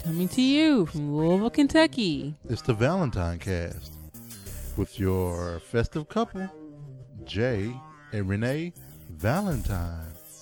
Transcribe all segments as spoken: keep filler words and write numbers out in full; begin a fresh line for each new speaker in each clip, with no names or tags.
Coming to you from Louisville, Kentucky.
It's the Valentine Cast with your festive couple, Jay and Renee Valentine.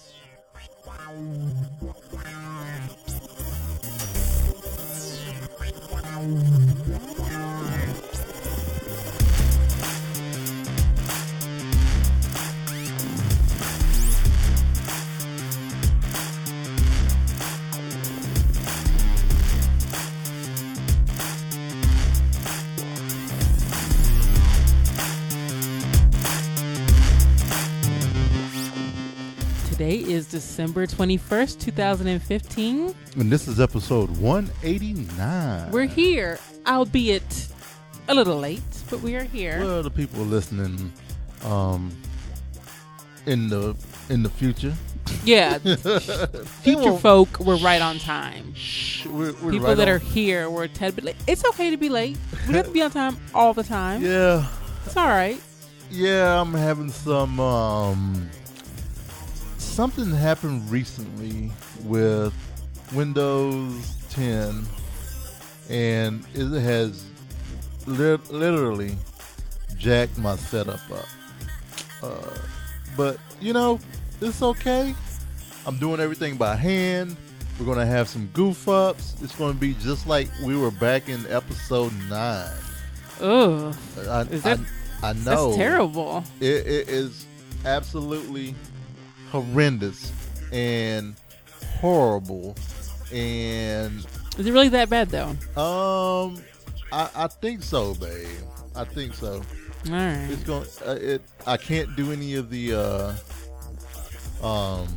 Today is December twenty-first, twenty fifteen.
And this is episode one eighty-nine.
We're here, albeit a little late, but we are here.
Well, the people listening um, in the in the future.
Yeah. Future folk were right on time.
Shh, we're, we're
People
right
that
on.
are here were a tad bit late. It's okay to be late. We don't have to be on time all the time.
Yeah.
It's all right.
Yeah, I'm having some... Um, something happened recently with Windows ten, and it has li- literally jacked my setup up. Uh, but, you know, it's okay. I'm doing everything by hand. We're going to have some goof ups. It's going to be just like we were back in episode nine.
Ugh.
I,
Is that,
I, I know.
That's terrible.
It, it is absolutely horrendous and horrible. And
Is it really that bad, though?
um, I, I think so, babe. I think so.
All right.
It's going. Uh, it. I can't do any of the uh, um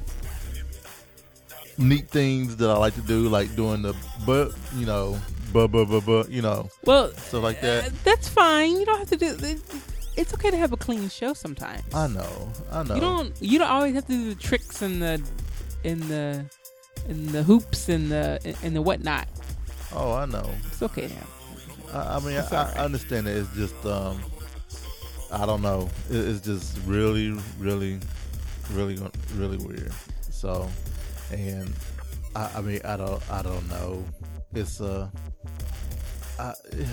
neat things that I like to do, like doing the but you know, but but but but you know,
Well,
stuff like that.
Uh, that's fine. You don't have to do. It, it's okay to have a clean show sometimes.
I know. I know.
You don't. You don't always have to do the tricks and the, and the, and the hoops and the and the whatnot.
Oh, I know.
It's okay to have.
I, I mean,
It's
I,
all right.
I understand that it's just um, I don't know. It, it's just really, really, really, really weird. So, and I, I mean, I don't, I don't know. It's uh, I,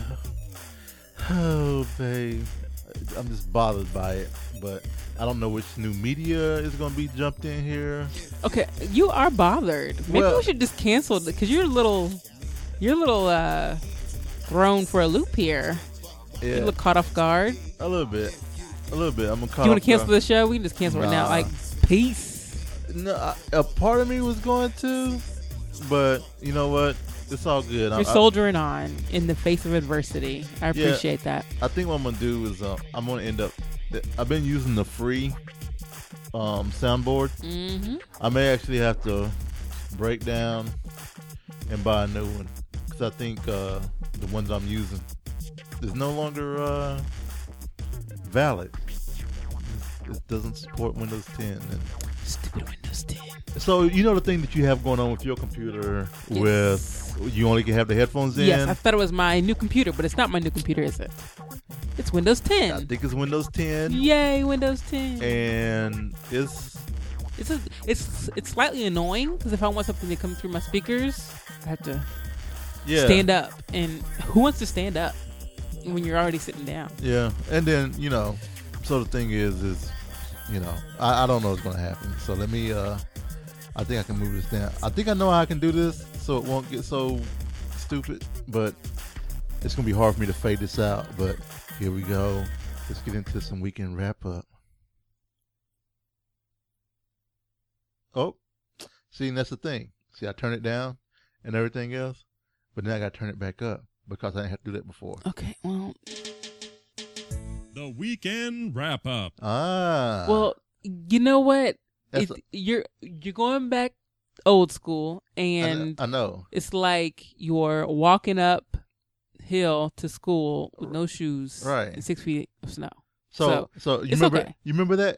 oh, babe, I'm just bothered by it. But I don't know which new media is going to be jumped in here.
Okay, you are bothered. Maybe
Well-
we should just cancel it because you're a little, you're a little uh, thrown for a loop here.
Yeah,
You look caught off guard.
a little bit, a little bit. I'm gonna.
Do you want to cancel the show? We can just cancel it now.
Nah.
Like, peace.
No, I, a part of me was going to, but you know what? It's all good. I,
You're soldiering on in the face of adversity. I
Yeah.
appreciate that.
I, I think what I'm gonna do is uh, I'm gonna end up. I've been using the free um, soundboard.
Mm-hmm.
I may actually have to break down and buy a new one because I think uh, the ones I'm using is no longer uh, valid. It doesn't support Windows ten. And
Stupid Windows ten.
so you know the thing that you have going on with your computer
Yes.
with you only can have the headphones in.
Yes, I thought it was my new computer, but it's not my new computer, is it? It's Windows
I
ten.
think it's Windows ten,
Yay, Windows ten.
and it's
It's a, it's it's slightly annoying because if I want something to come through my speakers, I have to
yeah,
stand up. And who wants to stand up when you're already sitting down?
yeah. And then you know, so the thing is, is you know, I, I don't know what's going to happen. So let me. Uh, I think I can move this down. I think I know how I can do this, so it won't get so stupid. But it's going to be hard for me to fade this out. But here we go. Let's get into some weekend wrap up. Oh, see, and that's the thing. See, I turn it down and everything else, but then I got to turn it back up because I didn't have to do that before.
Okay, well,
The weekend wrap up.
Ah.
well, you know what?
That's
It, you're you're going back old school,
I kn-
and
I know.
it's like you're walking up hill to school with no shoes,
Right.
and six feet of snow.
So,
So,
so, you
it's
remember?
okay.
You remember that?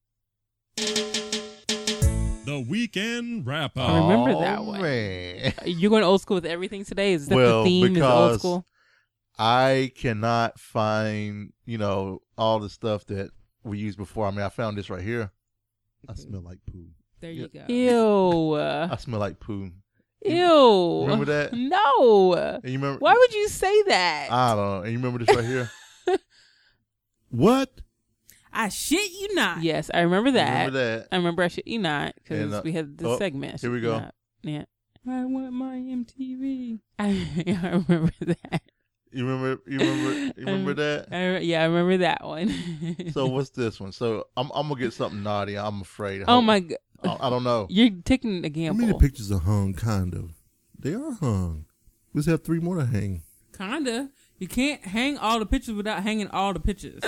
The weekend wrap
I
up.
remember
Oh,
that one.
Man.
You're going old school with everything today. Is that
Well,
the theme? Is old
because
school?
I cannot find, you know, all the stuff that we used before. I mean, I found this right here. I smell like poo.
There you
yeah.
go. Ew.
I smell like poo.
Ew.
Remember that?
No.
And you remember?
Why would you say that?
I don't know. And you remember this right here?
What?
I shit you not.
Yes, I remember that.
Remember that?
I remember I shit you not because
And, uh,
we had the
oh,
segment. I
here we
Shit You
go.
Not. Yeah. I want my M T V. I, I remember that.
You remember? You remember? You remember
Um,
that?
I, yeah, I remember that one.
So what's this one? So I'm I'm gonna get something naughty. I'm afraid.
Oh my god,
I, I don't know.
you're taking a
I
gamble.
mean, the pictures are hung, kind of. They are hung. We just have three more to hang.
Kinda. You can't hang all the pictures without hanging all the pictures.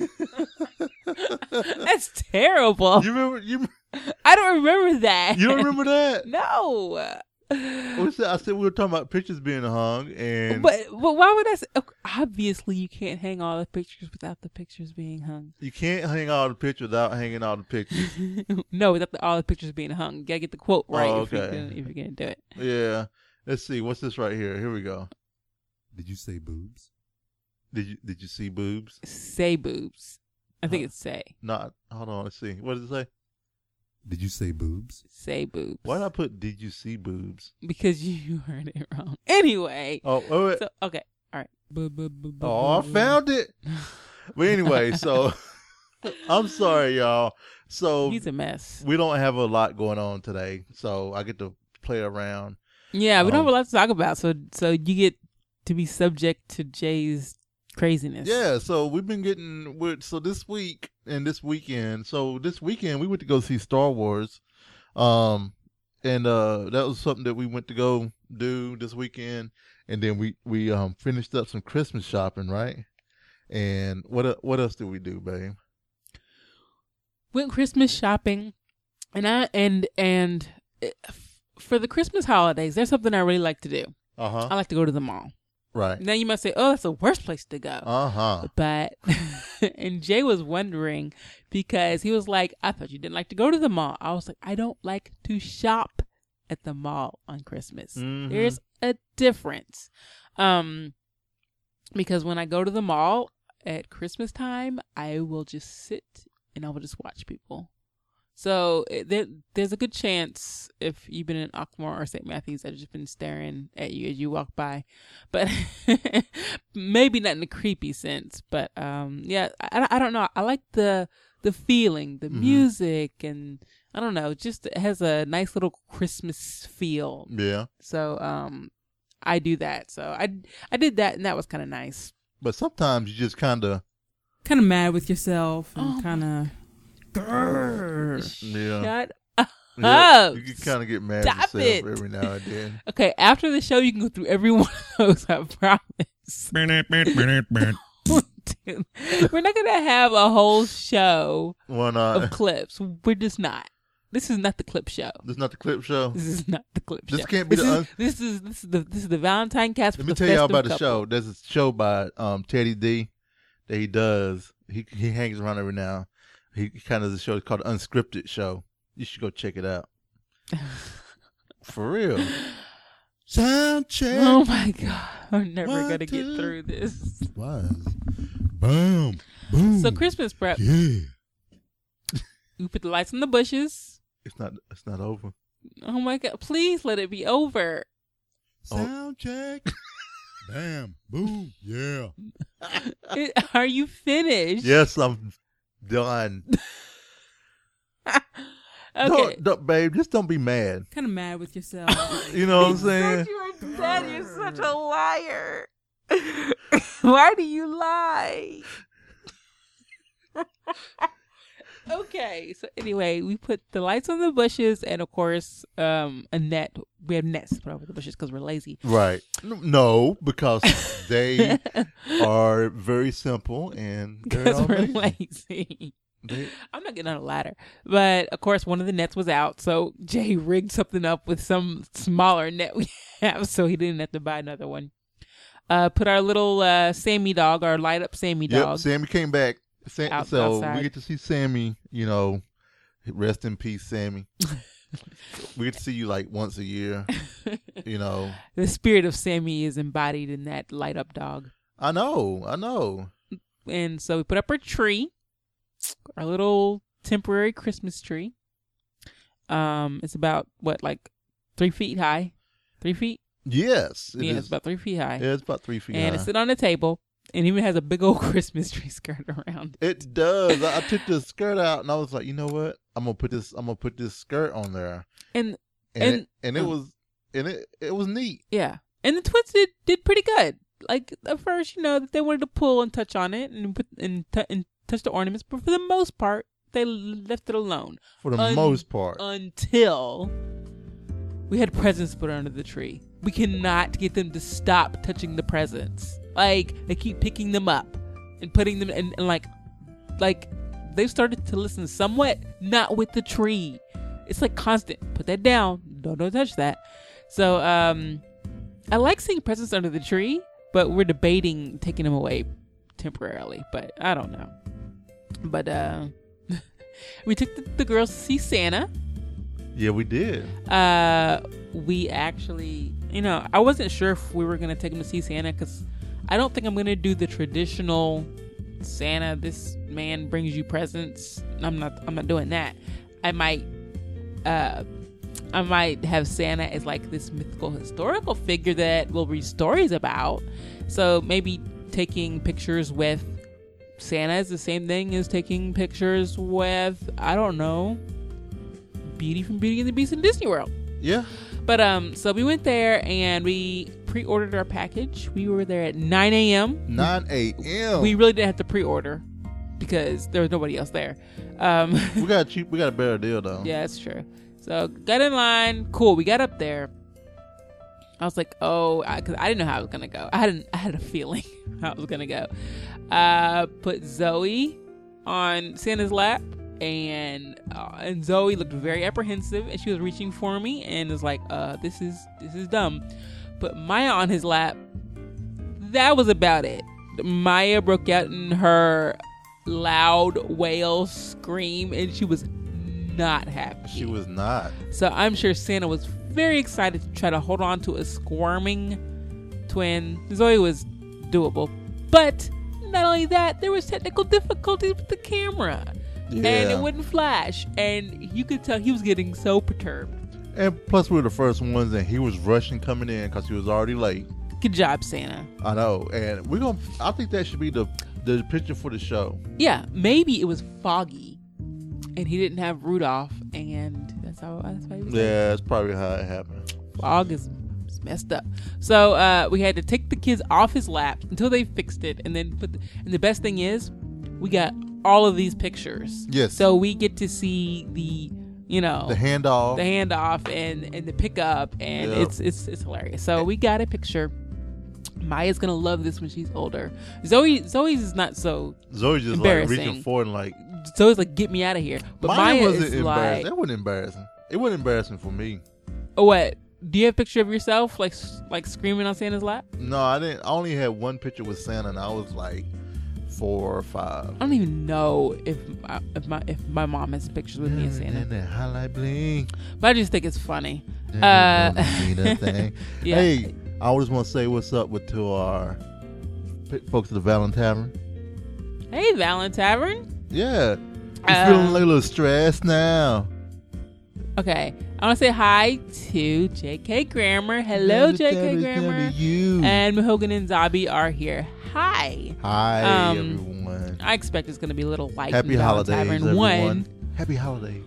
That's terrible.
You remember? You
I don't remember that.
you don't remember that?
No.
What was that? I said we were talking about pictures being hung, and
But but why would I say? okay, Obviously, you can't hang all the pictures without the pictures being hung.
you can't hang all the pictures without hanging all the pictures.
No, without the, all the pictures being hung. You gotta get the quote right
Oh,
if, you're
okay.
gonna, if you're gonna do it.
Yeah. Let's see. What's this right here? Here we go.
Did you say boobs?
Did you did you see boobs?
Say boobs. I think
Huh.
it's say.
Not. Hold on. Let's see. What does it say?
Did you say boobs?
Say boobs.
Why did I put? Did you see boobs?
Because you heard it wrong. Anyway.
Oh. Oh. wait.
So okay. All right.
Bu- bu- bu- bu-
Oh, I
bu-
found it. But anyway, so I'm sorry, y'all. So
He's a mess.
we don't have a lot going on today, so I get to play around.
Yeah, we don't
Um,
have a lot to talk about, so so you get to be subject to Jay's craziness.
Yeah, so we've been getting with so this week and this weekend. So this weekend we went to go see Star Wars, um, and uh, that was something that we went to go do this weekend, and then we we um finished up some Christmas shopping, right? And what el- what else did we do, babe?
Went Christmas shopping, and I and and uh, f- for the Christmas holidays, there's something I really like to do.
Uh huh.
I like to go to the mall.
Right.
Now you must say, "Oh, that's the worst place to go."
Uh huh.
But and Jay was wondering because he was like, "I thought you didn't like to go to the mall." I was like, "I don't like to shop at the mall on Christmas.
Mhm.
There's a difference." Um, because when I go to the mall at Christmas time, I will just sit and I will just watch people. So it, there, there's a good chance if you've been in Ockmore or Saint Matthews, I've just been staring at you as you walk by, but maybe not in a creepy sense. But um, yeah, I, I don't know. I like the the feeling, the
Mhm.
music, and I don't know. Just it has a nice little Christmas feel.
Yeah.
So um, I do that. So I I did that, and that was kind of nice.
But sometimes you just kind of
Kind of mad with yourself and
Oh,
kind of.
yeah.
Shut up.
yeah, you can kind of get mad
Stop
at yourself
it.
every now and then.
Okay, after the show, you can go through every one of those. I promise. Dude, we're not gonna have a whole show
Why
of
not?
clips. We're just not. This is not the clip show.
This is not the clip show.
This is not the clip
This
show.
can't be
this
the
is,
un-
this is this is the this is the Valentine cast.
Let
for
me
the
tell y'all
festive
about the
couple.
show. There's a show by um, Teddy D that he does. He he hangs around every now. He, he kind of does a show called Unscripted Show. You should go check it out. For real.
Sound check.
Oh my god, I'm never
One,
gonna get
two.
through this.
Was. Boom. Boom.
So Christmas prep.
Yeah.
We put the lights in the bushes.
It's not. It's not over.
Oh my god, please let it be over.
Sound check. Bam. Boom. Yeah.
It- are you finished?
Yes, I'm done.
Okay.
Don't, don't, babe, just don't be mad.
Kind of mad with yourself.
You know what I'm saying?
You are dead. You're such a liar. Why do you lie? Okay, so anyway, we put the lights on the bushes, and of course, um, a net. We have nets to put over the bushes because we're lazy.
Right. No, because they are very simple and they're
Because
all
we're
lazy.
lazy.
They-
I'm not getting on a ladder, but of course, one of the nets was out, so Jay rigged something up with some smaller net we have, so he didn't have to buy another one. Uh, put our little uh, Sammy dog, our light up Sammy
Yep,
dog.
Sammy came back. Sam,
Out-
so
outside.
we get to see Sammy, you know, rest in peace, Sammy. We get to see you like once a year, you know.
The spirit of Sammy is embodied in that light up dog.
I know, I know.
And so we put up our tree, our little temporary Christmas tree. Um, it's about what, like three feet high, three feet.
Yes, it
yeah,
is.
it's about three feet high.
Yeah, it's about three feet
and
high.
it's sit on the table, and even has a big old Christmas tree skirt around it.
It does. I, I took the skirt out, and I was like, you know what? I'm gonna put this. I'm gonna put this skirt on there,
And
and
And-
it, and it
oh.
was and it it was neat.
yeah, and the twins did, did pretty good. Like at first, you know, they wanted to pull and touch on it and put and, t- and touch the ornaments, but for the most part, they left it alone
For the
Un-
most part,
until we had presents put under the tree. We cannot get them to stop touching the presents. Like they keep picking them up and putting them in, and like, like they've started to listen somewhat, not with the tree. It's like constant. Put that down. Don't don't touch that. So um, I like seeing presents under the tree, but we're debating taking them away temporarily. But I don't know. But uh, we took the, the girls to see Santa.
yeah, we did.
Uh, we actually, you know, I wasn't sure if we were gonna take them to see Santa because I don't think I'm gonna do the traditional Santa. This man brings you presents. I'm not. I'm not doing that. I might. Uh, I might have Santa as like this mythical historical figure that we'll read stories about. So maybe taking pictures with Santa is the same thing as taking pictures with, I don't know, Beauty from Beauty and the Beast in Disney World.
Yeah,
But um, so we went there and we pre-ordered our package. We were there at nine a.m.
nine a.m.
We really didn't have to pre-order because there was nobody else there. Um,
we got a cheap. We got a better deal though.
yeah, that's true. So got in line. Cool. We got up there. I was like, oh, because I, I didn't know how it was gonna go. I hadn't. I had a feeling how it was gonna go. Uh, put Zoe on Santa's lap, and uh, and Zoe looked very apprehensive, and she was reaching for me, and was like, uh, this is this is dumb. Put Maya on his lap. That was about it. Maya broke out in her loud wail scream, and she was not happy.
She was not.
So I'm sure Santa was very excited to try to hold on to a squirming twin. Zoe was doable. But not only that, there was technical difficulties with the camera.
Yeah.
And it wouldn't flash. And you could tell he was getting so perturbed.
And plus, we were the first ones, and he was rushing coming in because he was already late.
Good job, Santa.
I know, and we're gonna. I think that should be the the picture for the show.
Yeah, maybe it was foggy. And he didn't have Rudolph. And that's how, that's why he was late.
Yeah, that's probably how it happened.
Fog is is messed up. So uh, we had to take the kids off his lap until they fixed it, and then put. The, and the best thing is, we got all of these pictures.
Yes.
So we get to see the, you know,
The handoff.
the handoff and and the pickup, and
Yep.
it's it's it's hilarious. So we got a picture. Maya's gonna love this when she's older. Zoe Zoe's is not so.
Zoe just like
Embarrassing.
reaching forward and like.
Zoe's like, get me out of here. But
Mine
Maya
wasn't
is
embarrassing.
like,
That wasn't embarrassing. It wasn't embarrassing for me.
oh, what? Do you have a picture of yourself like like screaming on Santa's lap?
No, I didn't. I only had one picture with Santa, and I was like four or five.
I don't even know if my, if my if my mom has pictures with me and Santa,
And that highlight bling.
but I just think it's funny.
That
Uh,
don't mean a thing.
Yeah.
Hey, I just want to say what's up with to our p- folks at the Valen Tavern.
Hey, Valen Tavern.
Yeah, you
Uh,
feeling like a little stressed now?
Okay, I want to say hi to J K Grammar. Hello, J K Grammar.
You.
And Mahogan and Zabi are here. Hi.
Hi,
um,
everyone.
I expect it's going to be a little light.
Happy
in Valen
holidays,
Tavern.
everyone.
One.
Happy holidays.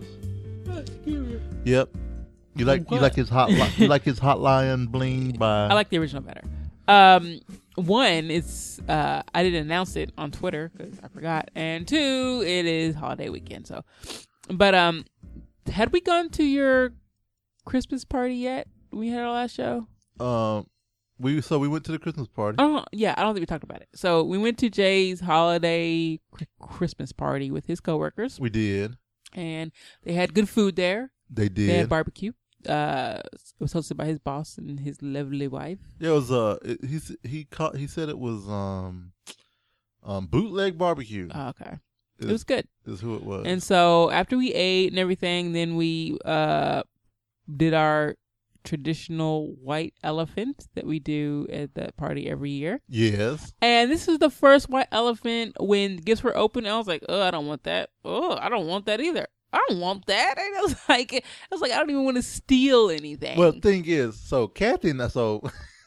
Yep. You like you
What?
like his hot li- you like his hotline bling by
I like the original better. Um, one, it's uh, I didn't announce it on Twitter because I forgot, and two, it is holiday weekend. So, but um, had we gone to your Christmas party yet? We had our last show.
um we so we went to the Christmas party.
Oh yeah, I don't think we talked about it. So we went to Jay's holiday cr- Christmas party with his coworkers,
We did.
and they had good food there.
They did.
They had barbecue. Uh, it was hosted by his boss and his lovely wife.
Yeah, it was uh it, he s- he caught he said it was um um bootleg barbecue
Oh, okay,
is,
it was good.
is who it was.
And so after we ate and everything, then we uh did our traditional white elephant that we do at that party every year.
yes.
And this is the first white elephant when gifts were open. I was like, oh, I don't want that. Oh, I don't want that either. I don't want that. And I was like, I was like, I don't even want to steal anything.
Well, the thing is, so Kathy and I, so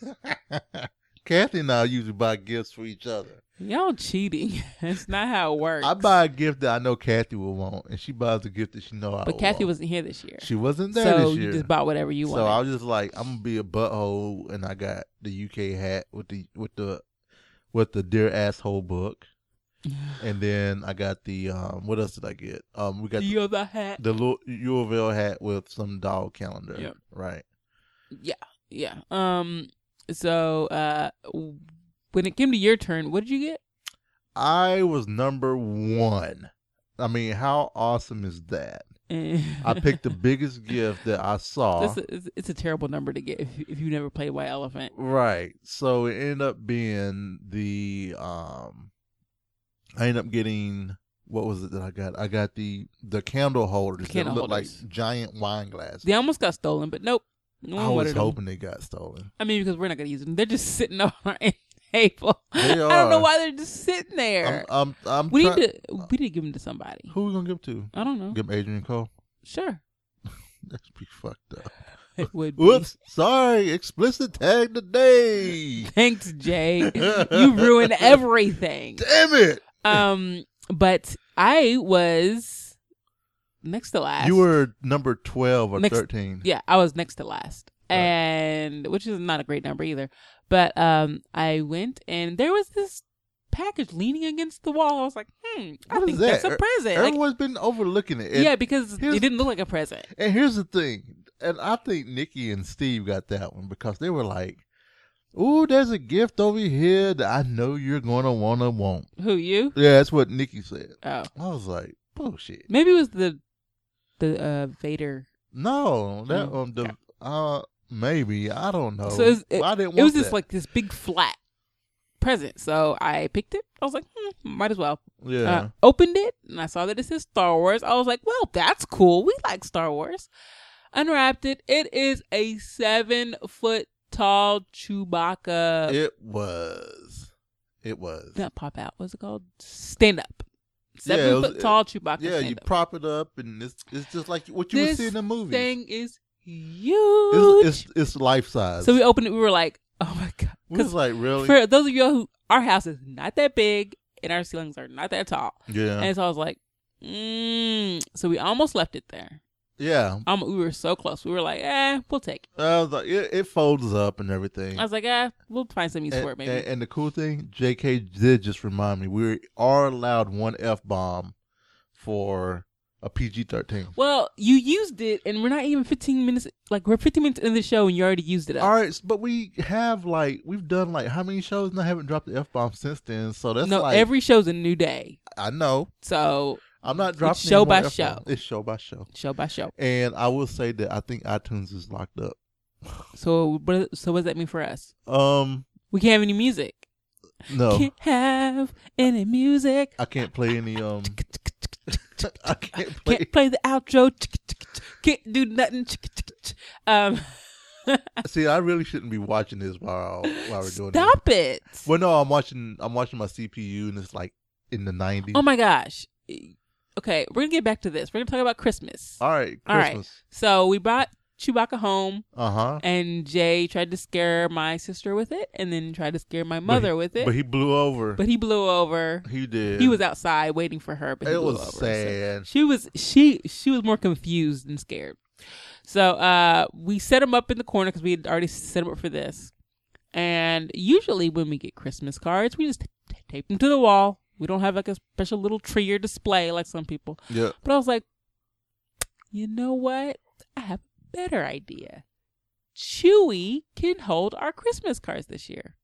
Kathy and I usually buy gifts for each other.
Y'all cheating. That's not how it works.
I buy a gift that I know Kathy will want, and she buys a gift that she know I
but
will
Kathy
want.
wasn't here this year.
She wasn't there
so
this year.
you just bought whatever you
so
wanted.
I was just like, I'm gonna be a butthole, and I got the U K hat with the with the with the Dear Asshole book, and then I got the um. What else did I get? Um, we got
the
the,
other hat.
the little U of L hat with some dog calendar.
Yep.
Right.
Yeah, yeah. Um. So, uh, when it came to your turn, what did you get?
I was number one. I mean, how awesome is that? I picked the biggest gift that I saw.
It's a, it's, it's a terrible number to get if, if you never played White Elephant.
Right. So it ended up being the um I ended up getting what was it that I got? I got the the candle holders
Candle
that look like
holders.
giant wine glasses.
They almost got stolen, but nope. No one
I was
wanted them.
hoping they got stolen.
I mean, because we're not going to use them. They're just sitting on our table.
They
I don't know
are.
why they're just sitting there.
I'm, I'm, I'm
we
try-
need to we need to give them to somebody.
Who we gonna give to?
I don't know.
Give Adrian Cole?
Sure.
That's pretty fucked up.
It would be.
Whoops! Sorry, explicit tag today.
Thanks, Jay. You ruined everything.
Damn it!
Um, but I was next to last.
You were number twelve or
Next-
thirteen.
Yeah, I was next to last.
Right.
And which is not a great number either. But um I went and there was this package leaning against the wall. I was like, hmm, I
What
think
is that?
that's a present. Like,
Everyone's been overlooking it. And,
yeah, because
here's-
it didn't look like a present.
and here's the thing, and I think Nikki and Steve got that one because they were like, "Ooh, there's a gift over here that I know you're gonna wanna want."
Who, you?
Yeah, that's what Nikki said.
Oh.
I was like, "Bullshit."
Maybe it was the the uh Vader.
No, that
Oh,
um, the
okay.
uh, maybe I don't know.
So it was, it,
I didn't want
it was this
that.
like this big flat present. So I picked it. I was like, hmm, might as well.
yeah.
Uh, opened it and I saw that it says Star Wars. I was like, well, that's cool. We like Star Wars. Unwrapped it. It is a seven foot tall Chewbacca.
it was. It was.
Not pop out. What's it called? Stand up. Seven
Yeah, it was-
foot tall Chewbacca.
yeah,
stand
you
up.
prop it up, and it's it's just like what you would
This
see in the movies.
thing is huge.
It's, it's it's life size.
So we opened it. We were like, oh my god.
we was like, really?
For those of you who, our house is not that big and our ceilings are not that tall.
yeah,
And so I was like, mm. So we almost left it there.
yeah.
Um, we were so close. We were like, eh, we'll take it.
I was like, it, it folds up and everything.
I was like, eh, we'll find some use
and,
for it maybe.
and, and the cool thing, J K did just remind me we are allowed one F bomb for a P G thirteen.
well, you used it, and we're not even fifteen minutes. Like we're fifteen minutes in the show, and you already used it up.
All right, but we have like we've done like how many shows and I haven't dropped the F bomb since then. So that's
no,
like
every show's a new day,
I know
so
I'm not dropping
show
any more
by
F-bombs.
show.
It's show by show.
show by show.
And I will say that I think iTunes is locked up.
So, what, so what does that mean for us?
Um,
We can't have any music.
no,
Can't have any music.
I can't play any. Um, I can't play.
Can't play the outro. Can't do nothing. Um,
See, I really shouldn't be watching this while while we're doing this.
stop it.
Well, no, I'm watching. I'm watching my C P U, and it's like in the nineties.
Oh my gosh. Okay, we're gonna get back to this. We're gonna talk about Christmas.
All right,
All right.
Christmas.
So we brought Chewbacca home,
Uh huh.
and Jay tried to scare my sister with it, and then tried to scare my mother with it.
But he blew over.
But he blew over.
he did.
He was outside waiting for her, but he
It
blew
was
over. So
sad.
she was she she was more confused than scared. So uh, we set him up in the corner because we had already set him up for this. And usually when we get Christmas cards, we just t- tape them to the wall. We don't have like a special little tree or display like some people.
Yeah.
But I was like, you know what? I have a better idea. Chewy can hold our Christmas cards this year.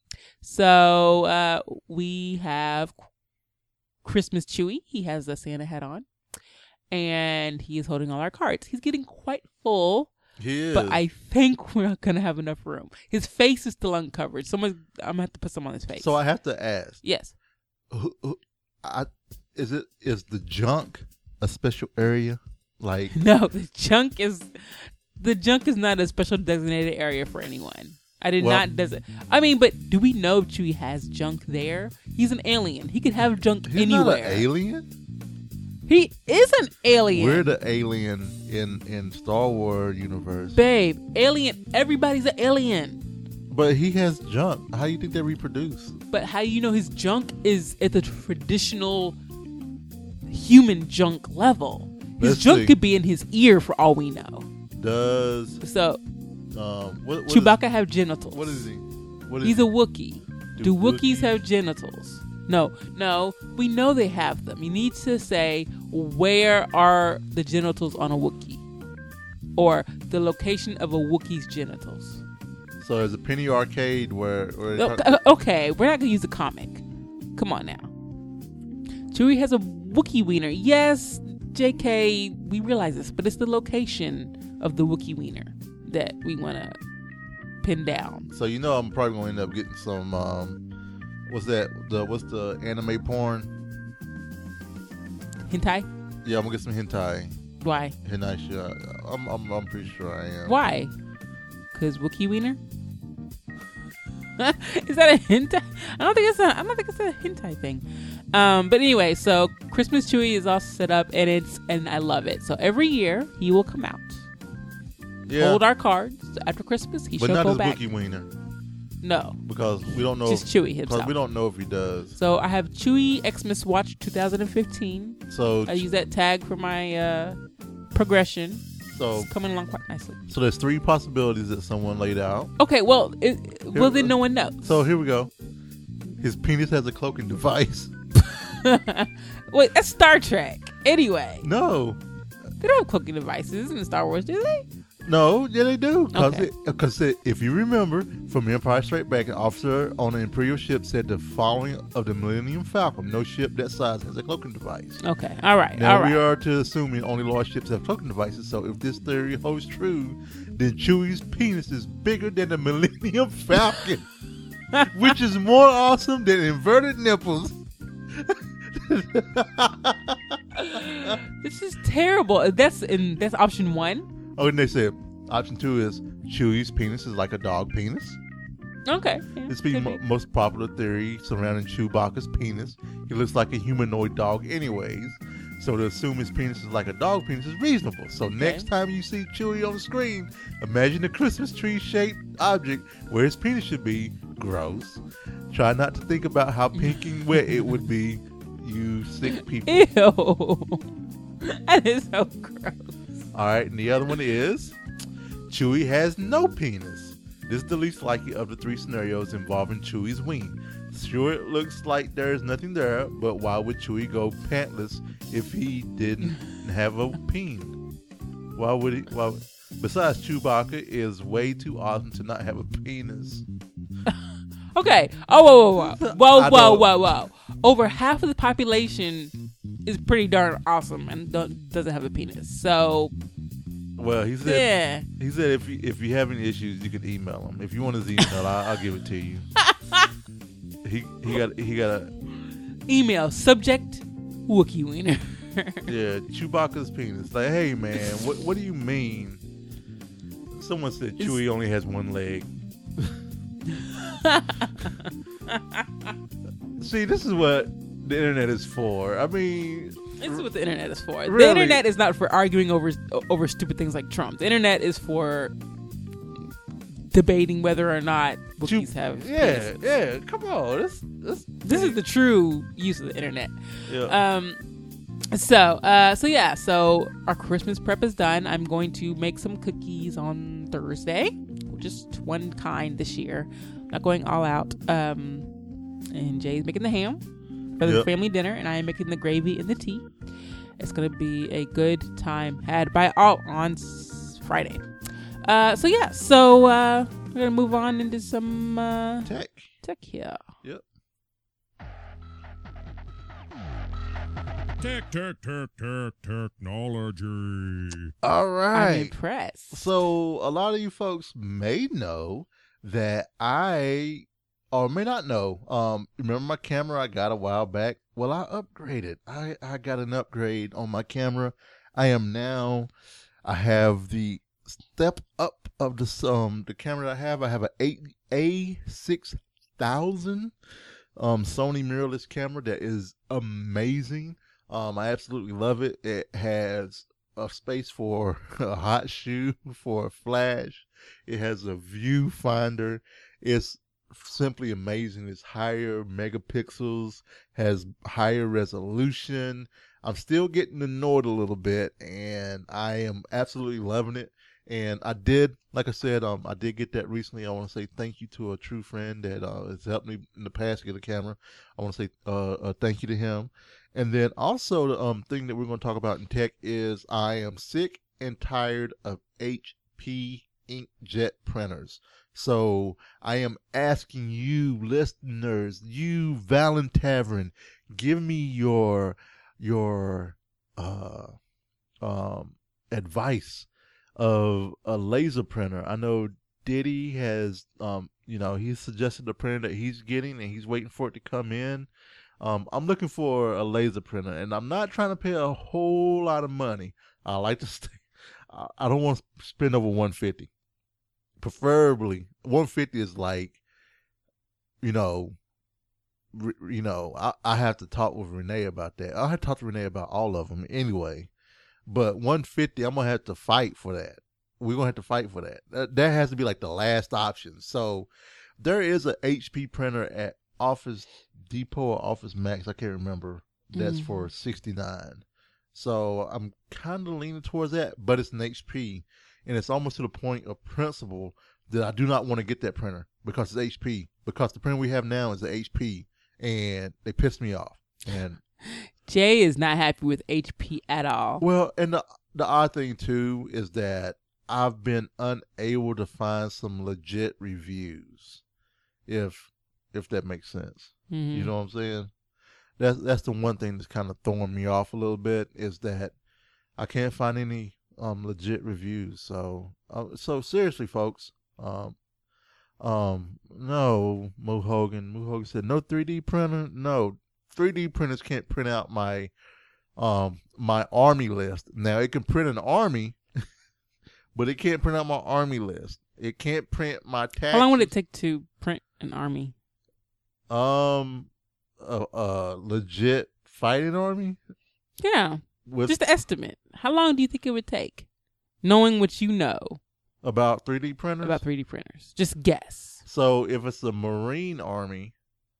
So uh, we have Christmas Chewy. He has a Santa hat on. And he is holding all our cards. He's getting quite full.
He is.
But I think we're not going to have enough room. His face is still uncovered. Someone's, I'm going to have to put some on his face.
So I have to ask.
Yes.
Who, who, I, is it is the junk a special area? Like
No, the junk is the junk is not a special designated area for anyone. I did
Well-
not desi- I mean, but do we know if Chewie has junk there? He's an alien. He could have junk
he's
anywhere.
not an alien.
He is an alien.
We're the alien in in Star Wars universe.
Babe, alien. Everybody's an alien.
But he has junk. How do you think they reproduce?
But how do you know his junk is at the traditional human junk level? His
Let's
junk
see.
could be in his ear for all we know.
Does
So
um what, what
Chewbacca
is,
have genitals.
what is he? What is
He's
he?
a Wookiee.
Do
Do Wookiees
Wookiees-
have genitals? No, no. We know they have them. You need to say where are the genitals on a Wookiee, or the location of a Wookiee's genitals.
So there's a Penny Arcade where, where
Oh, uh, okay, we're not gonna use a comic. Come on now. Chewie has a Wookiee wiener. Yes, J K, we realize this, but it's the location of the Wookiee wiener that we want to pin down.
so you know I'm probably gonna end up getting some um what's that the what's the anime porn?
Hentai?
Yeah, I'm gonna get some hentai.
Why?
Hentai shit. I'm I'm I'm pretty sure I am.
Why? Cause Wookiee wiener? Is that a hentai? I don't think it's a. I don't think it's a hentai thing. Um, but anyway, so Christmas Chewie is all set up, and it's and I love it. So every year he will come out,
Yeah.
hold our cards after Christmas. He
but
shall
not
go
his
back.
Wookiee wiener.
No,
Because we don't know
just
if,
Chewie
because
himself.
we don't know if he does.
So I have Chewie Xmas Watch twenty fifteen.
So
I use that tag for my uh, progression.
so
It's coming along quite nicely.
so there's three possibilities that someone laid out.
Okay, well, it, well then no one knows.
So here we go. His penis has a cloaking device.
Wait, that's Star Trek. Anyway,
No.
they don't have cloaking devices in Star Wars, do they?
No, yeah, they do. Because
Okay.
if you remember from Empire Strikes Back, an officer on an Imperial ship said the following of the Millennium Falcon: no ship that size has a cloaking device.
Okay, all right,
Now
all
we
right.
are to assuming only large ships have cloaking devices. So if this theory holds true, then Chewie's penis is bigger than the Millennium Falcon, which is more awesome than inverted nipples.
This is terrible. That's in that's option one.
Oh, and they said option two is Chewie's penis is like a dog penis.
Okay, yeah,
This be
could
mo- most popular theory surrounding Chewbacca's penis. He looks like a humanoid dog anyways. So to assume his penis is like a dog penis is reasonable. So next time you see Chewie on the screen, imagine a Christmas tree shaped object where his penis should be. Gross. Try not to think about how pink and wet it would be, you sick people.
Ew, that is so gross.
All right, and the other one is Chewie has no penis. This is the least likely of the three scenarios involving Chewie's ween. Sure, it looks like there is nothing there, but why would Chewie go pantless if he didn't have a peen? Why would he? Why, besides, Chewbacca is way too awesome to not have a penis.
Okay. Oh, whoa, whoa, whoa, whoa,
I
whoa,
know.
whoa, whoa. Over half of the population is pretty darn awesome and don't, doesn't have a penis. So
Well, he said
yeah.
he said if you if you have any issues, you can email him. If you want his email, I'll, I'll give it to you. he he got he got a
Email subject Wookiee wiener.
yeah Chewbacca's penis. Like, hey man, what what do you mean? Someone said
It's-
Chewie only has one leg. See, this is what the internet is for. I mean,
This is what the internet is for. The
Really?
internet is not for arguing over over stupid things like Trump. The internet is for debating whether or not
Chew-
Wookiees have
yeah,
penises.
yeah. Come on, this this
This is the true use of the internet.
yeah.
Um, so, uh, so yeah, so our Christmas prep is done. I'm going to make some cookies on Thursday, just one kind this year. I'm not going all out. Um, and Jay's making the ham for the
Yep.
family dinner, and I am making the gravy and the tea. It's going to be a good time had by all on s- Friday. Uh, so yeah, so uh, we're gonna move on into some uh,
Tech.
tech here.
Yep.
Tech, tech, tech, tech, technology.
All
I'm
right.
impressed.
So a lot of you folks may know that I, or may not know. Um, remember my camera I got a while back? Well, I upgraded. I I got an upgrade on my camera. I am now. I have the step up of the um the camera I have. I have a A six thousand um Sony mirrorless camera that is amazing. Um, I absolutely love it. It has a space for a hot shoe, for a flash. It has a viewfinder. It's simply amazing. It's higher megapixels, has higher resolution. I'm still getting annoyed a little bit, and I am absolutely loving it. And I did, like I said, um, I did get that recently. I want to say thank you to a true friend that uh, has helped me in the past get a camera. I want to say uh, uh, thank you to him. And then also the um thing that we're going to talk about in tech is I am sick and tired of H P inkjet printers. So I am asking you listeners, you Valen Tavern, give me your your uh um advice of a laser printer. I know Diddy has um you know he's suggested a printer that he's getting and he's waiting for it to come in. Um, I'm looking for a laser printer, and I'm not trying to pay a whole lot of money. I like to stay. I don't want to spend over one hundred fifty. Preferably, one hundred fifty is like, you know, re, you know. I, I have to talk with Renee about that. I have to talk to Renee about all of them anyway. But one hundred fifty, I'm gonna have to fight for that. We're gonna have to fight for that. That, that has to be like the last option. So there is a H P printer at Office Depot or Office Max, I can't remember. That's mm-hmm. for sixty-nine. So I'm kind of leaning towards that, but it's an H P, and it's almost to the point of principle that I do not want to get that printer because it's H P. Because the printer we have now is the H P, and they pissed me off. And
Jay is not happy with H P at all.
Well, and the the odd thing too is that I've been unable to find some legit reviews. If if that makes sense. Mm-hmm. You know what I'm saying? That's that's the one thing that's kind of throwing me off a little bit is that I can't find any um legit reviews. So uh, so seriously, folks, um um no, Mo Hogan. Mo Hogan said no three D printer. No, three D printers can't print out my um my army list. Now it can print an army, but it can't print out my army list. It can't print my taxes.
How long would it take to print an army?
Um, a, a legit fighting army?
Yeah. With just an estimate. How long do you think it would take? Knowing what you know.
About three D printers?
About three D printers. Just guess.
So if it's a Marine army,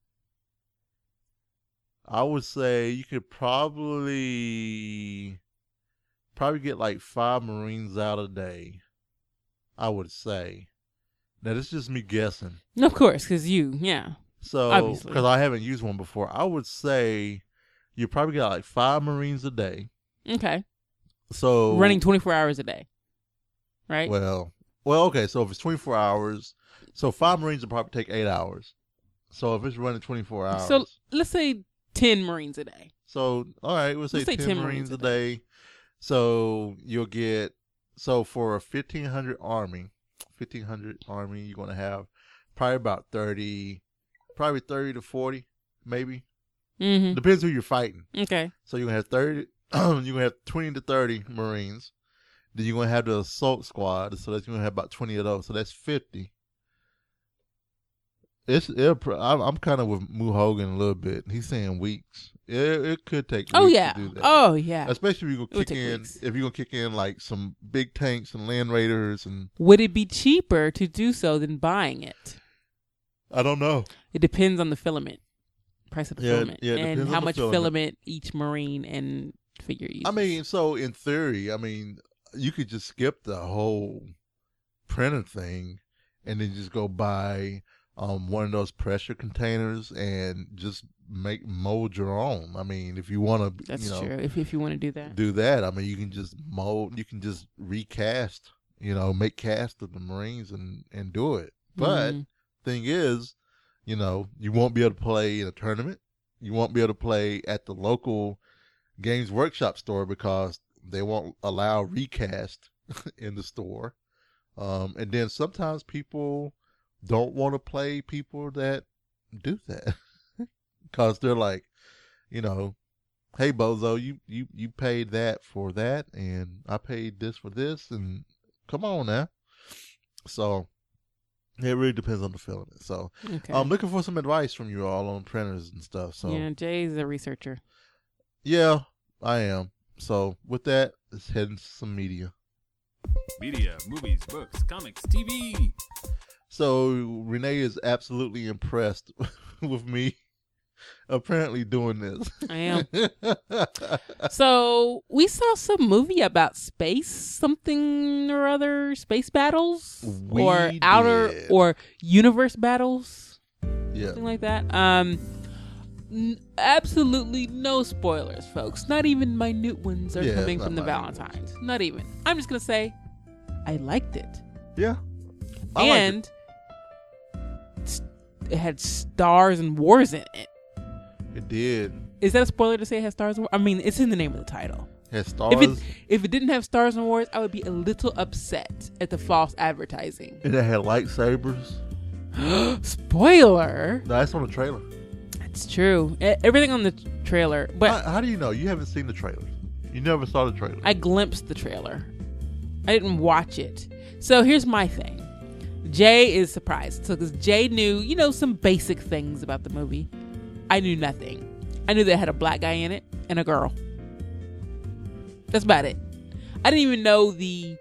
I would say you could probably, probably get like five Marines out a day. I would say. Now, this is just me guessing.
Of course, because you, yeah.
So, because I haven't used one before, I would say you probably got like five Marines a day.
Okay.
So
running twenty-four hours a day, right?
Well, well, okay. So if it's twenty-four hours, so five Marines would probably take eight hours. So if it's running twenty-four hours,
so let's say ten Marines a day.
So all right, we'll say, ten, say ten Marines, Marines a day. day. So you'll get so for a fifteen hundred army, fifteen hundred army, you're gonna have probably about thirty. Probably thirty to forty, maybe.
Mm-hmm.
Depends who you're fighting.
Okay.
So you're going to have thirty, you're going to have twenty to thirty Marines. Then you're going to have the assault squad. So that's you're going to have about twenty of those. So that's fifty. It's, it, I'm, I'm kind of with Mo Hogan a little bit. He's saying weeks. It, it could take weeks
oh, yeah.
to do that.
Oh, yeah.
Especially if you're going to kick in, weeks. if you're going to kick in like some big tanks and land raiders. And
would it be cheaper to do so than buying it?
I don't know.
It depends on the filament, price of the
yeah,
filament,
yeah,
and how much
filament.
filament each Marine and figure uses.
I mean, so in theory, I mean, you could just skip the whole printer thing and then just go buy um, one of those pressure containers and just make mold your own. I mean, if you want to,
that's
you know,
true. If if you want to do that,
do that. I mean, you can just mold. You can just recast. You know, make cast of the Marines and and do it. But mm-hmm. thing is, you know, you won't be able to play in a tournament. You won't be able to play at the local Games Workshop store because they won't allow recast in the store. Um, and then sometimes people don't want to play people that do that because they're like, you know, hey, Bozo, you, you, you paid that for that and I paid this for this and come on now. So it really depends on the filament. So okay. I'm looking for some advice from you all on printers and stuff. So
yeah, Jay's a researcher.
Yeah, I am. So with that, let's head into some media.
Media, movies, books, comics, T V.
So Renee is absolutely impressed with me apparently doing this.
I am. So we saw some movie about space, something or other, space battles
We
or outer
did.
or universe battles,
Yeah.
something like that. Um, n- absolutely no spoilers, folks. Not even minute ones are
Yeah,
coming
it's
from the
not minute
Valentines. Not even. I'm just gonna say, I liked it,
Yeah. I liked
and s- it had stars and wars in it.
it. It did.
Is that a spoiler to say it has stars and wars? I mean, it's in the name of the title.
Had stars.
If it if it didn't have stars and wars, I would be a little upset at the false advertising.
and it had lightsabers.
Spoiler.
No, that's on the trailer.
It's true. E- Everything on the t- trailer, but
how, how do you know? You haven't seen the trailer. You never saw the trailer.
I glimpsed the trailer. I didn't watch it. So here's my thing. Jay is surprised. So because Jay knew, you know, some basic things about the movie. I knew nothing. I knew that it had a black guy in it and a girl. That's about it. I didn't even know the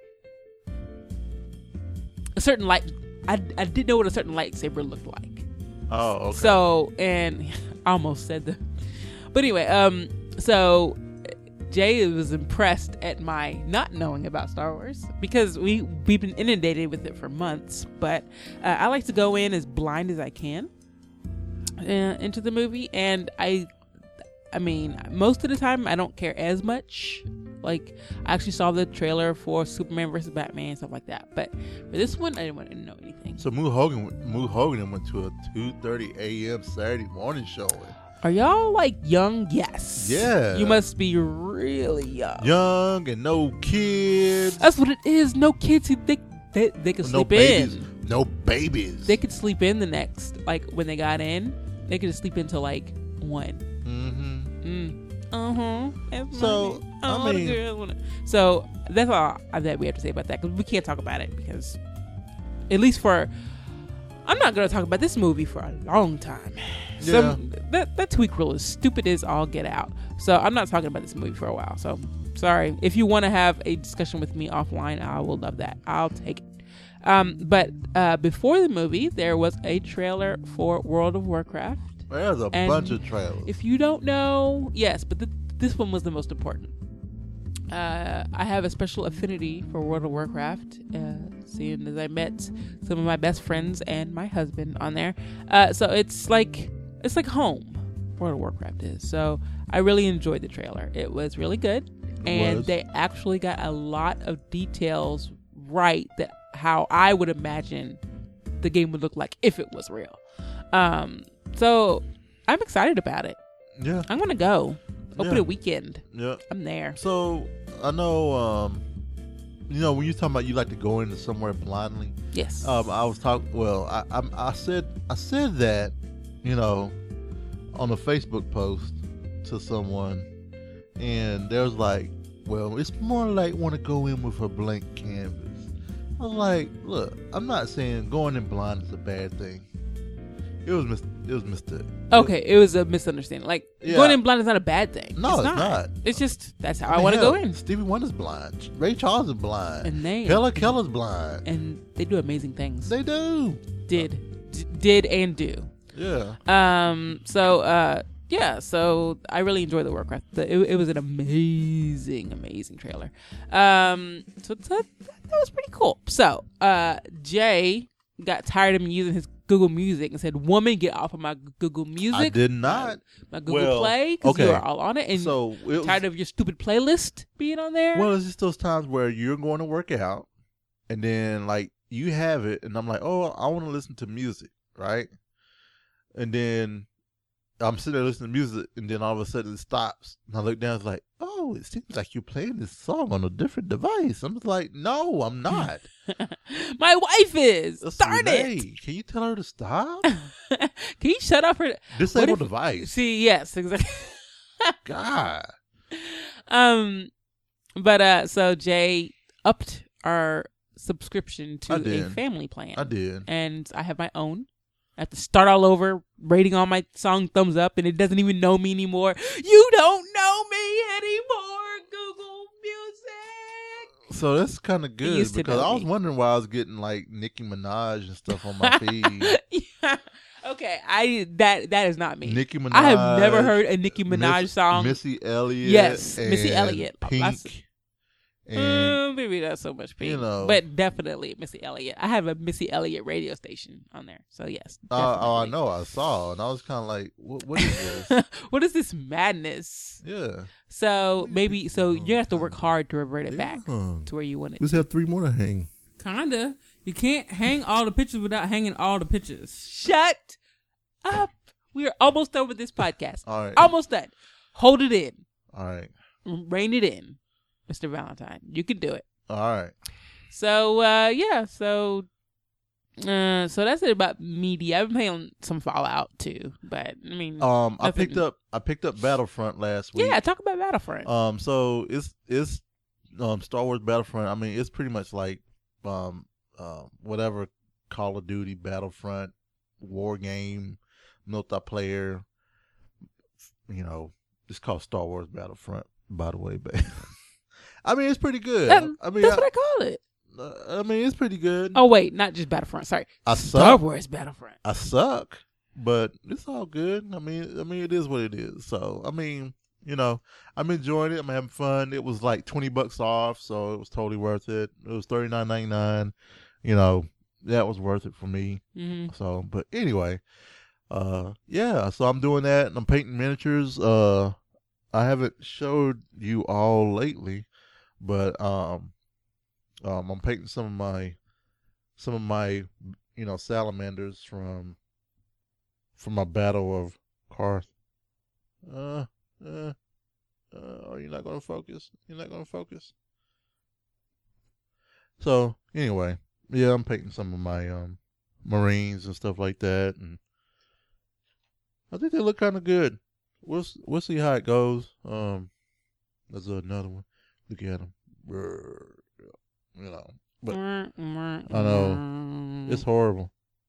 a certain light. I, I didn't know what a certain lightsaber looked like.
oh, okay.
So, and I almost said that. But anyway, um, so Jay was impressed at my not knowing about Star Wars because we we've been inundated with it for months. But uh, I like to go in as blind as I can uh, into the movie, and I, I mean, most of the time I don't care as much. Like, I actually saw the trailer for Superman versus Batman and stuff like that. But for this one, I didn't want to know anything.
So Moo Hogan, Moo Hogan went to a two thirty a.m. Saturday morning show.
Are y'all like young? Yes.
Yeah.
You must be really young.
Young and no kids.
That's what it is. No kids. Who they they, they could
no
sleep
babies.
in.
No babies.
They could sleep in the next. Like when they got in, they could just sleep until like one.
Mm-hmm.
Mm. Uh huh. That's
So,
my-
I
all the
mean-
girls wanna- so that's all that we have to say about that because we can't talk about it because at least for I'm not going to talk about this movie for a long time. Some, that that tweak rule is stupid as all get out. So I'm not talking about this movie for a while. So sorry. If you want to have a discussion with me offline, I will love that. I'll take it. Um, but uh, before the movie, there was a trailer for World of Warcraft.
There's a
And
bunch of trailers.
If you don't know, yes, but th- this one was the most important. Uh, I have a special affinity for World of Warcraft, uh, seeing as I met some of my best friends and my husband on there. Uh, so it's like it's like home. World of Warcraft is. So I really enjoyed the trailer. It was really good, and
was.
they actually got a lot of details right that how I would imagine the game would look like if it was real. Um, so I'm excited about it.
Yeah.
I'm gonna go open
Yeah.
a weekend.
Yeah.
I'm there.
So I know, um, you know, when you're talking about you like to go into somewhere blindly.
Yes.
Um, I was talking. Well, I, I I said I said that, you know, on a Facebook post to someone, and there was like, well, it's more like want to go in with a blank canvas. I was like, look, I'm not saying going in blind is a bad thing. It was mis- it was mistake.
okay, it was a misunderstanding. Like
Yeah.
going in blind is not a bad thing.
No, it's not.
It's just that's how I,
mean,
want to
hell,
go in.
Stevie Wonder's blind. Ray Charles is blind.
And they
Hella Keller's blind.
and they do amazing things.
They do.
did d- did and do.
Yeah.
Um. So uh. Yeah. So I really enjoyed the Warcraft. The, it, it was an amazing, amazing trailer. Um. So that, that was pretty cool. So uh, Jay got tired of me using his Google Music and said, "Woman, get off of my Google Music."
I did not.
My Google
Well,
Play because you
okay.
are all on it, and
So it was,
tired of your stupid playlist being on there.
well, it's just those times where you're going to work out, and then like you have it, and I'm like, oh, I want to listen to music, right? And then I'm sitting there listening to music, and then all of a sudden it stops, and I look down, it's like, oh, it seems like you're playing this song on a different device. I'm just like, no, I'm not.
My wife is.
That's
Darn
Renee.
it!
Can you tell her to stop?
Can you shut up her?
Disable
if-
device.
See, yes, exactly.
God.
Um, but uh, so Jay upped our subscription
I
to a
did.
family plan,
I did.
and I have my own. I have to start all over, rating all my song thumbs up, and it doesn't even know me anymore. You don't know me
So that's kind of good
used to
because
know
I was
me.
wondering why I was getting like Nicki Minaj and stuff on my feed.
Yeah. Okay, I that that is not me.
Nicki Minaj.
I have never heard a Nicki Minaj
Miss-
song.
Missy Elliott.
Yes, Missy
and
Elliott.
Pink.
That's-
And
Mm, maybe not so much Pink,
you know.
but definitely Missy Elliott. I have a Missy Elliott radio station on there, so yes.
uh, oh, I
definitely.
know, I saw, and I was kind of like, what, "What is this?"
What is this madness?
Yeah.
So maybe so you have to work hard to revert it
They
back
hung.
to where you want it.
We just have three more to hang.
Kinda. You can't hang all the pictures without hanging all the pictures.
Shut up. We are almost done with this podcast.
All right.
Almost done. Hold it in.
All right.
Rein it in, Mister Valentine. You can do it.
All right.
So uh yeah, so uh so that's it about media. I've been playing some Fallout too, but I mean
Um, I
nothing-
picked up I picked up Battlefront last week.
Yeah, talk about Battlefront.
Um, so it's it's um Star Wars Battlefront. I mean, it's pretty much like um uh, whatever Call of Duty, Battlefront, war game, multiplayer. You know, it's called Star Wars Battlefront. By the way, but I mean, it's pretty good.
That-
I mean,
that's
I,
what I call it.
I mean, it's pretty good.
Oh wait, not just Battlefront. Sorry,
I
Star
suck.
Wars Battlefront.
I suck, but it's all good. I mean, I mean, it is what it is. So, I mean, you know, I'm enjoying it. I'm having fun. It was like twenty bucks off, so it was totally worth it. It was thirty-nine ninety-nine. You know, that was worth it for me.
Mm-hmm.
So, but anyway, uh, yeah. So I'm doing that, and I'm painting miniatures. Uh, I haven't showed you all lately, but um, um, I'm painting some of my, some of my, you know, salamanders from, from my Battle of Karth. Uh, uh, uh, are you not going to focus? You're not going to focus. So anyway, yeah, I'm painting some of my um Marines and stuff like that, and I think they look kind of good. We'll s- we'll see how it goes. Um, there's another one. Look at them. You know, but
I
I know it's horrible.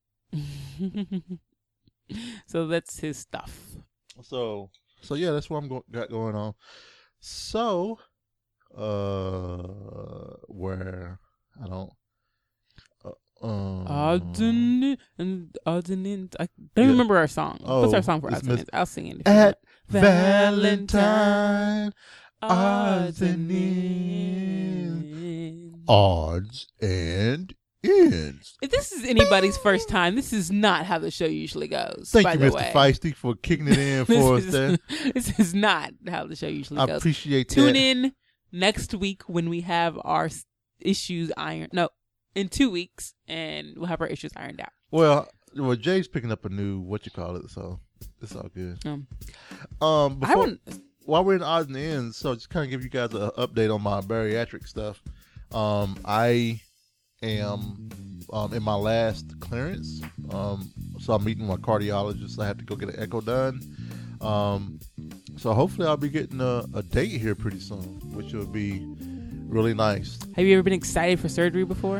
So that's his stuff.
So so yeah, that's what I'm go- got going on. So, uh, where I don't. Uh, um,
Arden and Arden. I don't
Yeah.
remember our song. What's
Oh,
our song for
it's
Arden?
Miss-
I'll sing it. if you
At
want.
Valentine,
Arden.
odds and ends.
If this is anybody's first time, this is not how the show usually goes.
Thank
by
you,
the
Mister
way.
Feisty, for kicking it in
This
for us
is-
there.
This is not how the show usually
I
goes.
appreciate
Tune
that.
in next week when we have our s- issues ironed. No, in two weeks, and we'll have our issues ironed out.
Well, well, Jay's picking up a new what you call it, so it's all good.
Um,
Um,
I
before,
want.
while we're in odds and ends, so just kind of give you guys an update on my bariatric stuff. Um, I am um, in my last clearance. Um, so I'm meeting my cardiologist. I have to go get an echo done. Um, so hopefully I'll be getting a, a date here pretty soon, which will be really nice.
Have you ever been excited for surgery before?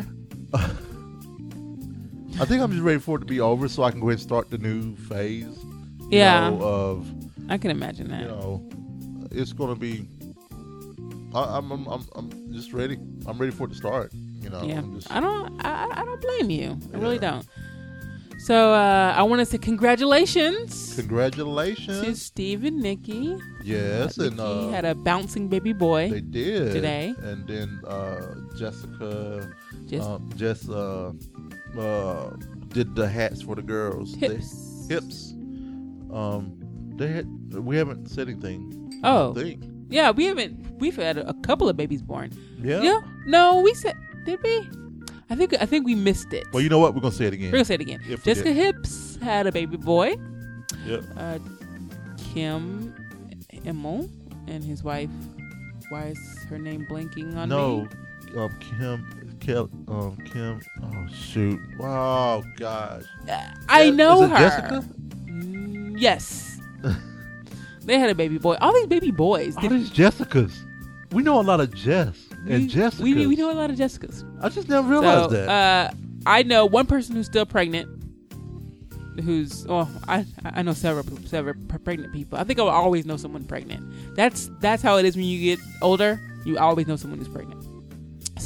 I think I'm just ready for it to be over so I can go ahead and start the new phase. you
Yeah.
know, of
I can imagine that.
you know, it's going to be. I, I'm, I'm, I'm, I'm just ready. I'm ready for it to start. You know,
yeah,
I'm just,
I don't. I, I don't blame you. I really
Yeah.
don't. So uh, I want to say congratulations to
congratulations.
Steve and Nikki.
Yes, and
Nikki
uh,
had a bouncing baby boy.
they did
today.
and then uh, Jessica,
Just
um, just uh, uh, did the hats for the girls. They-
hips.
hips. Um, they had. We haven't said anything. I
Oh.
don't think.
Yeah, we haven't. We've had a couple of babies born.
Yeah.
Yeah. No, we said. Did we? I think. I think we missed it.
Well, you know what? We're gonna say it again.
We're gonna say it again.
If we
Jessica Hips had a baby boy.
Yep.
Uh, Kim Emmel and his wife. Why is her name blanking on
No,
me?
um, Kim, Kel, um, Kim. Oh shoot! Wow, gosh.
Uh, I
Is
know
it
her.
Jessica?
Mm, yes. They had a baby boy. All these baby boys.
All
they-
these Jessicas. We know a lot of Jess and
we,
Jessicas.
we, we know a lot of Jessicas.
I just never realized
so,
that.
Uh, I know one person who's still pregnant. Who's well, I I know several several pregnant people. I think I will always know someone pregnant. That's that's how it is when you get older. You always know someone who's pregnant.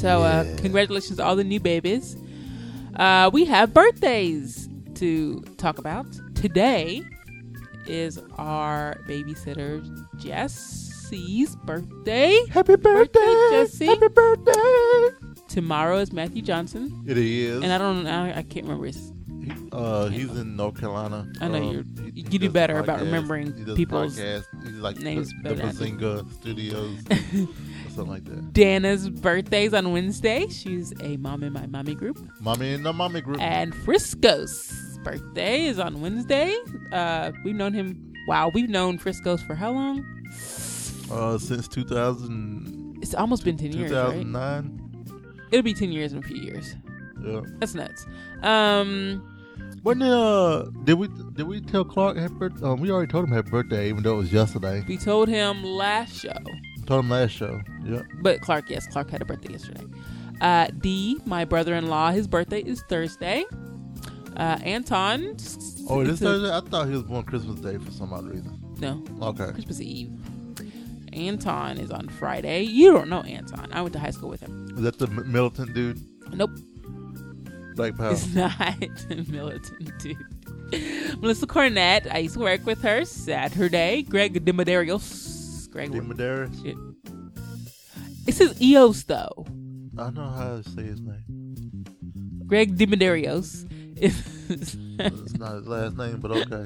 So, uh,
Yeah.
congratulations to all the new babies. Uh, we have birthdays to talk about. Today is our babysitter Jesse's birthday.
Happy birthday,
Jesse.
Happy birthday.
Tomorrow is Matthew Johnson.
It is.
And I don't I, I can't remember his.
He, uh, he's in North Carolina.
I know
Uh,
you're-
he-
you
he
do
does
better about
podcasts.
remembering
He does
people's
podcasts. He's like
names
the,
better
the
than I do.
Bazinga Studios or something like that.
Dana's birthday's on Wednesday. She's a mom in my mommy group.
Mommy in the mommy group.
And Frisco's birthday is on Wednesday. Uh, we've known him. Wow, we've known Frisco's for how long?
Uh, since two thousand,
It's almost been ten
two
years,
thousand
right?
nine.
It'll be ten years in a few years.
Yeah.
That's nuts. Um,
When uh, did we did we tell Clark happy birthday? Um, we already told him happy birthday, even though it was yesterday.
we told him last show,
Told him last show. Yep.
but Clark, yes, Clark had a birthday yesterday. Uh, D, my brother-in-law, his birthday is Thursday. Uh, Anton.
Oh, it is
it's a-
Thursday. I thought he was born Christmas Day for some odd reason.
No,
Okay.
Christmas Eve. Anton is on Friday. You don't know Anton. I went to high school with him.
Is that the m- militant dude?
Nope.
Black Power.
It's not militant, dude. Melissa Cornett. I used to work with her Saturday. Greg Dimedarios. Greg.
D. Medeiros?
Shit. It says Eos, though.
I know how to say his name.
Greg Dimedarios.
It's not his last name, but okay.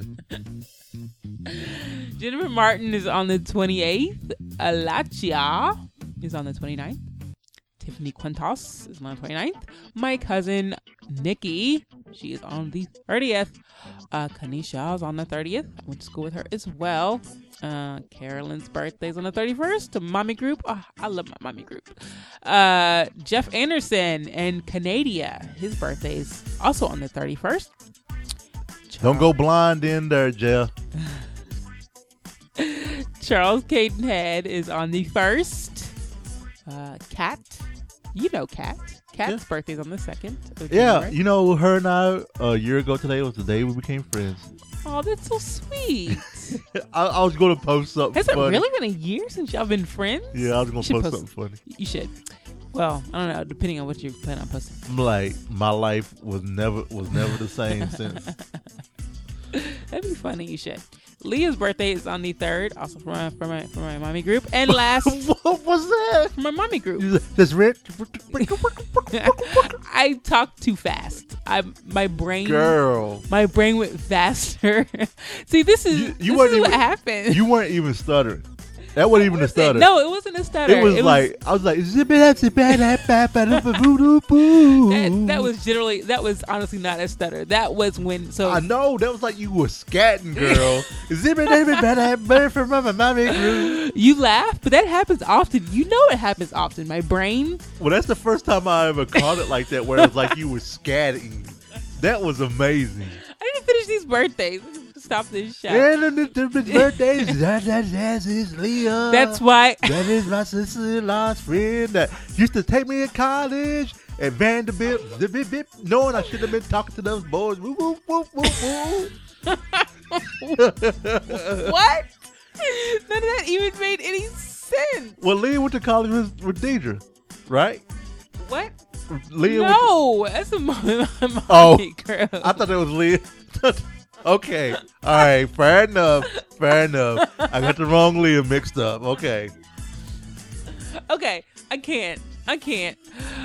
Jennifer Martin is on the twenty-eighth. Alachia is on the twenty-ninth. Tiffany Quintos is on the twenty-ninth. My cousin Nikki, she is on the thirtieth. Uh, Kanisha is on the thirtieth. I went to school with her as well. Uh, Carolyn's birthday is on the thirty-first. Mommy group. Oh, I love my mommy group. Uh, Jeff Anderson and Canadia. His birthday is also on the thirty-first.
Don't go blind in there, Jeff.
Charles Cadenhead is on the first. Uh, Kat, you know Kat. Kat's
Yeah.
birthday's on the second. of
Yeah,
January.
you know, her and I, a year ago today was the day we became friends.
Oh, that's so sweet.
I, I was going to post something
Has it
funny.
really been a year since y'all been friends?
Yeah, I was going
You
to
should
post,
post-
something funny.
You should. Well, I don't know, depending on what you plan on posting.
I'm like, my life was never was never the same since.
That'd be funny. You should. Leah's birthday is on the third, also from my, from my, from my mommy group. And last,
What was that?
from my mommy group.
That's red.
I talked too fast. I my brain
Girl,
my brain went faster. See, this is
You- you
this
weren't
is what
even-
happened.
you weren't even stuttering. That wasn't even a stutter.
No, it wasn't a stutter.
It was like I was like zip it up, zip it up, zip it up, boo boo.
that, that was generally that was honestly not a stutter. That was when so
I know that was like you were scatting, girl. Zip it up, better, better for my mommy group.
you laugh, but that happens often. You know it happens often. My brain.
Well, that's the first time I ever caught it like that, where it was like you were scatting. That was amazing.
I didn't finish these birthdays. Stop this shot.
And the, the, the birthdays, that, that, that is Leah.
That's why.
That is my sister-in-law's friend that used to take me to college at Vanderbilt, zip, zip, zip, knowing I should have been talking to those boys. Woo, woo, woo, woo, woo.
What? None of that even made any sense.
Well, Leah went to college with, with Deidre, right?
What?
Leah went
No, that's a mommy, mommy
Oh,
girl.
to, I thought that was Leah. Okay. All right. Fair enough. Fair enough. I got the wrong Leah mixed up. Okay.
Okay, I can't. I can't.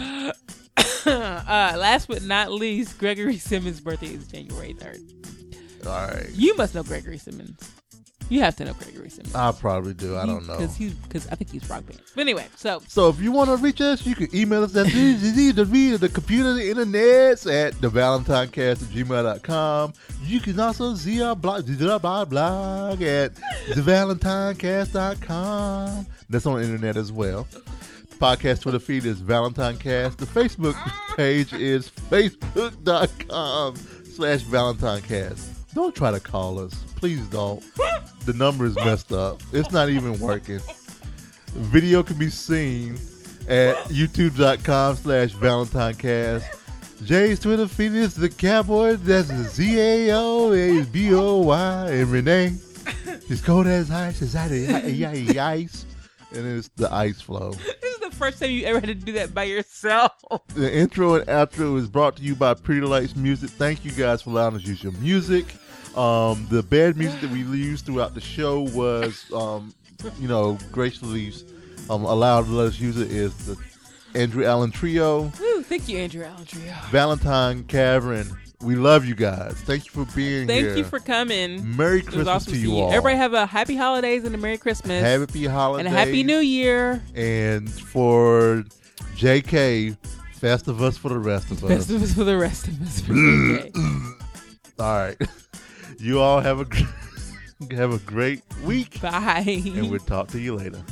uh, last but not least, Gregory Simmons' birthday is January third.
All right.
You must know Gregory Simmons. You have to know Gregory Simmons.
I probably do. I don't know.
Because he's, because I think he's rock band. But anyway, so
So if you want to reach us, you can email us at the, the, the, the computer, the internet at the valentincast at gmail dot com. You can also see our blog, the blog, blog at the valentincast dot com. That's on the internet as well. The podcast Twitter feed is ValentineCast. The Facebook page is facebook dot com slash ValentineCast. Don't try to call us. Please don't. The number is messed up. It's not even working. Video can be seen at youtube dot com slash ValentineCast. Jay's Twitter feed is the Cowboy. That's Z A O A B O Y. And Renee, his cold as ice is that ice. And it's the ice flow.
this is the first time you ever had to do that by yourself?
The intro and outro is brought to you by Pretty Lights Music. Thank you guys for allowing us to use your music. Um, the bad music that we used throughout the show was, um, you know, graciously um, allowed to let us use it is the Andrew Allen Trio.
Woo, thank you, Andrew Allen Trio.
Valentine Cavern. We love you guys. Thank you for being
Thank
here.
you for coming.
Merry
It was
Christmas
awesome
to
see
you all.
Everybody have a happy holidays and a Merry Christmas.
Happy holidays.
And a Happy New Year.
And for J K, Festivus for the rest of us.
Festivus for the rest of us. For J K.
All right. You all have a gr- have a great week.
Bye.
And we'll talk to you later.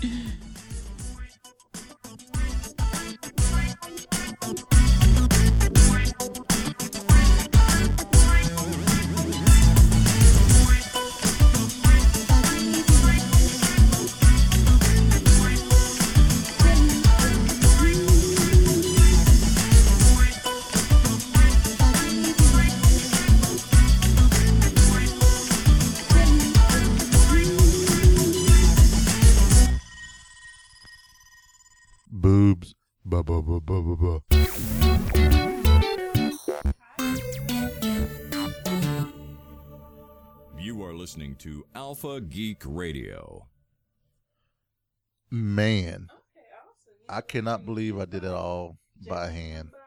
Boobs. Ba ba ba ba ba ba.
You are listening to Alpha Geek Radio.
Man, I cannot believe I did it all by hand.